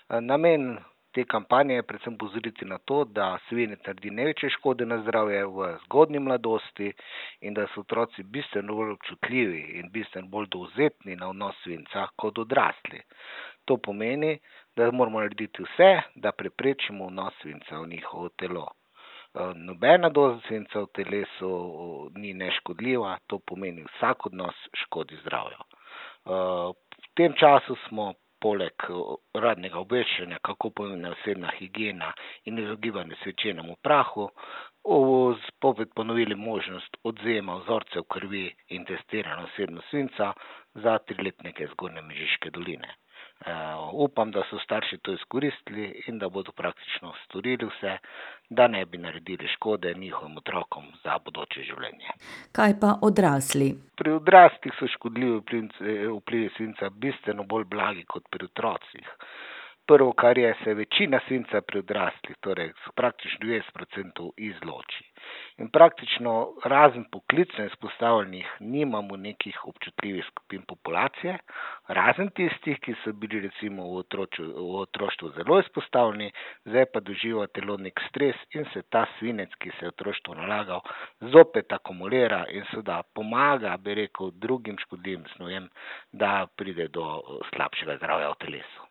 Namen te kampanje je predvsem opozoriti na to, da svinec naredi največje škode na zdravje v zgodnji mladosti in da so otroci bistveno bolj občutljivi in bistveno bolj dovzetni na vnos svinca kot odrasli. To pomeni, da moramo narediti vse, da preprečimo vnos svinca v njihovo telo. Nobena doza svinca v telesu ni neškodljiva, to pomeni vsak odnos škodi zdravju. V tem času smo poleg uradnega obveščanja, kako pomembna je osebna higiena in izogibanje svečenemu prahu, spet ponovili možnost odvzema vzorcev krvi in testiranja vsebnosti svinca za 3-letnike Zgornje Mežiške doline. Upam, da so starši to izkoristili in da bodo praktično storili vse, da ne bi naredili škode njihovim otrokom za bodoče življenje. Kaj pa odrasli? Pri odraslih so škodljivi vplivi svinca bistveno bolj blagi kot pri otrocih. Prvo, kar je, se večina svinca pri odraslih, torej praktično 90%, izloči. In praktično razen poklicno izpostavljenih nimamo nekih občutljivih skupin populacije, razen tistih, ki so bili recimo v otroštvu zelo izpostavljeni, zdaj pa doživijo telo nek stres in se ta svinec, ki se je v otroštvu nalagal, zopet akumulira in seveda pomaga, drugim škodljivim snovem, da pride do slabšega zdravja v telesu.